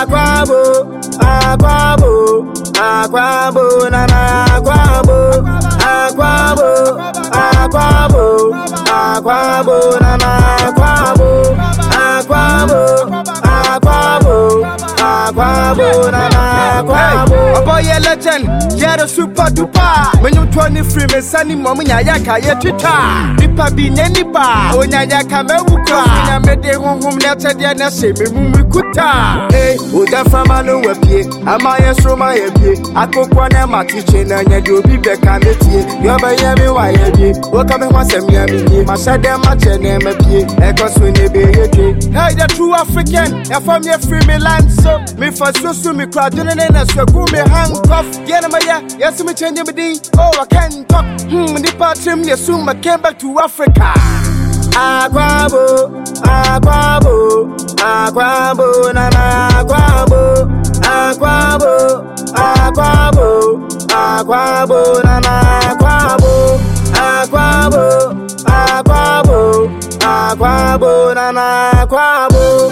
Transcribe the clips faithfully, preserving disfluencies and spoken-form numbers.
Aquabo, aquabo, aquabo, nana, aquabo, aquabo, aquabo, aquabo, nana, aquabo, aquabo, aquabo, aquabo, nana, aquabo. A boy a legend, yeah the super duper. When you twenty-three, me sunny mommy yaka yetita. Nipa bi nipa, onya yaka me wuka. Na me de home letter dia na se me mu kuta. Hey, oda fama no wepie, ama ye so ma ye bie. Akokwa na ma teacher na nya de obi be ka metie. Yo ba ye me wa ye bie. O ka me kwasem ya me nie. Ma sha dem ma che na me bie. E ko so ne be ye dwe. Hey, the true African, ya from ye free me land so. Me for so so me crowd na na so go me handcuff. Yeah, na ma ya, yes me change me din. Oh, I can't talk. Hmm, nipa trim ye soon I came back to Africa. Aquabo, aquabo, aquabo, nana, aquabo, aquabo, aquabo, aquabo, nana, aquabo, aquabo, aquabo, aquabo, nana, aquabo.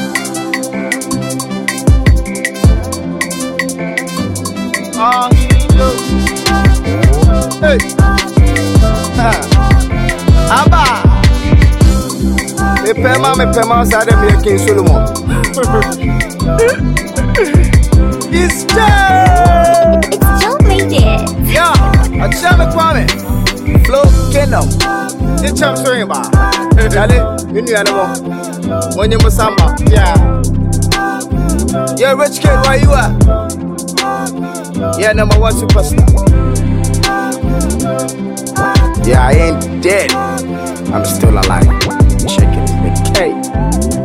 Oh, hey, ah, Abba. Me pema, me pema, zade me King Solomon. It's Joe. It's Joe played it. Yeah, I tell me Kwame. Flow Kingdom. The champ story ba. Dale, you know animal. When you musamba, yeah. Yeah, rich kid, where you at? Yeah, number one superstar. Yeah, I ain't dead. I'm still alive. Check it, K.